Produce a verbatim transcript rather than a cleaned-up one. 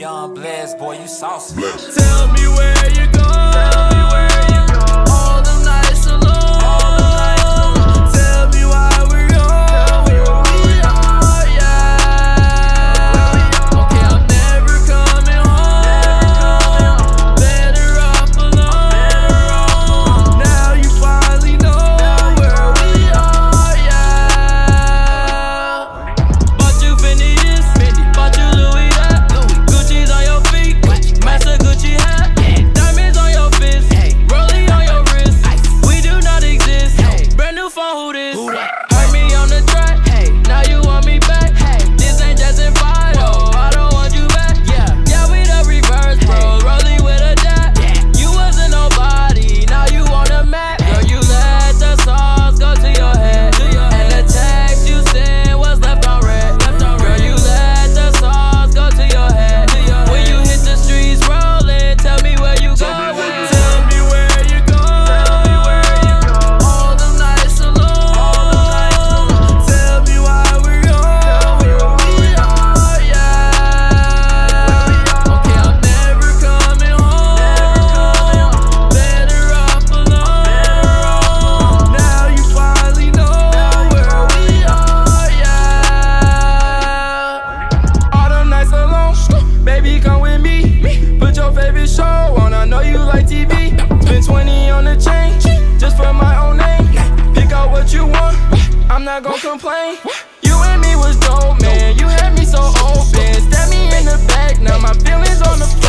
Young Bless, boy, you saucy. Tell me where you go. All the nights alone. Tell me why we're young. We are, yeah. Okay, I'm never coming home. Better off alone. Now you finally know where we are, yeah. Bought you Phineas, bought you Louis that. Gucci's on your feet, Master Gucci hat. Diamonds on your fist, rolling on your wrist. We do not exist. Brand new phone, who this? Heard me on the track, now you want me back. This ain't just in fire, I don't want you back. Yeah, we the reverse, bro, rolling with a dap. You wasn't nobody, now you on the map. Girl, you let the sauce go to your head, and the text you sent was left on red. Girl, you let the sauce go to your head. When you hit the streets rolling, tell me where you going. Tell me where you go. All the nights alone. Tell me why we're young. We are, yeah. Okay, I'm never coming home. Better off alone. Now you finally know where we are, yeah. All the nights alone, baby, come with me. Put your favorite show on, I know you like T V. Spend twenty on the chain, just for my own name. Pick out what you want, I'm not gon' complain. You and me was dope, man, you had me so open. Stab me in the back, now my feelings on the floor.